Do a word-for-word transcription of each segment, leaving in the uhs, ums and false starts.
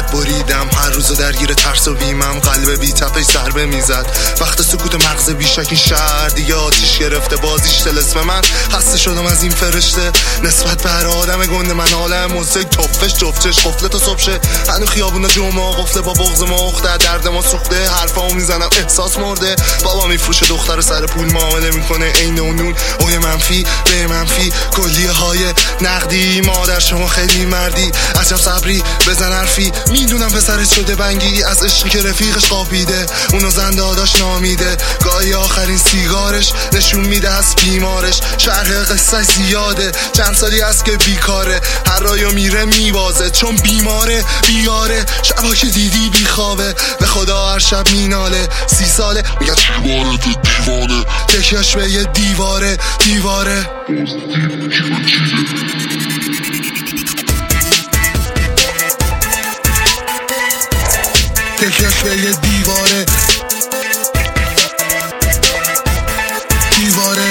بریدم هر روزو درگیر ترس و بیمم، قلب بی تپش ضربه میزد. وقت سکوت مغز بیشک این شهر دیگه آتیش گرفته، بازیش طلسم من. خسته شدم از این فرشته نسبت به هر آدم گنده. من عالم موزیک توفش جفتش قفله تا صبح شه. هنو خیابونا جمعه قفله با بغض ما اخته، درد ما سوخته، حرفامو میزنم احساس مرده. بابا میفروشه دختر سر پول معامله میکنه عین اونون. اوی منفی به منفی کلیه های نقدی. مادر شما خیلی مردی عجب صبری بزن حرفی. میدونم پسرت شده بنگی از عشقی که رفیقش قاپیده، اونو زنده آداش نامیده. گاهی آخرین سیگارش نشون میده از بیمارش. شرح قصه زیاده چند سالی است که بیکاره، هر رایا میره میبازه چون بیماره بیاره. شبا که دیدی بیخوابه به خدا هر شب میناله. سی ساله میگه دیواره تو دیوانه، تکیاش به یه دیواره دیواره. تکیاش به یه دیواره دیواره.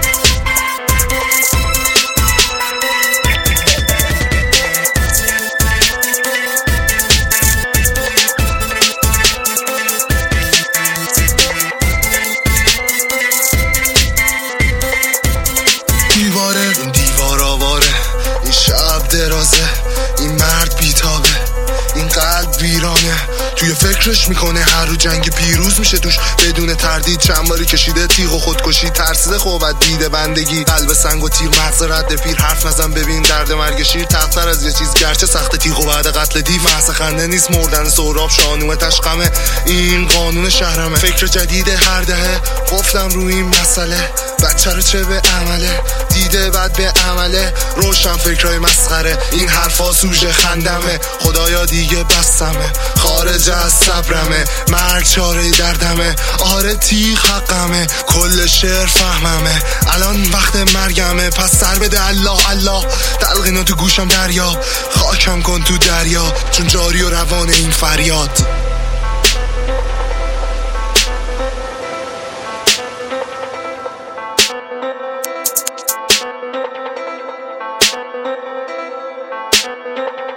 دیواره این دیوار آواره، این شب درازه، این مرد بیتابه، این قلب ویرانه. توی فکرش میکنه هر رو جنگ پیروز میشه توش بدون تردید. چند باری کشیده تیغ و خودکشی، ترسیده خوبت دیده بندگی. قلب سنگ و تیر مغز رد پیر، حرف نزن ببین درد مرگ شیر. تختر از یه چیز گرچه سخت تیغ و بعد قتل دیو. محض خنده نیست مردن سهراب، شانوه تشقمه، این قانون شهرمه. فکر جدید هر دهه گفتم روی این مسئله. بچه رو چه به عمله دیده بعد به عمله. روشن فکرهای مسخره این حرفا سوژه خندمه. خدایا دیگه بستمه خارج از صبرمه. مرگ چاره دردمه، آره تیغ حقمه. کل شعر فهممه الان وقت مرگمه. پس سر بده الله الله، تلقینا تو گوشم دریا. خاکم کن تو دریا چون جاری و روان این فریاد.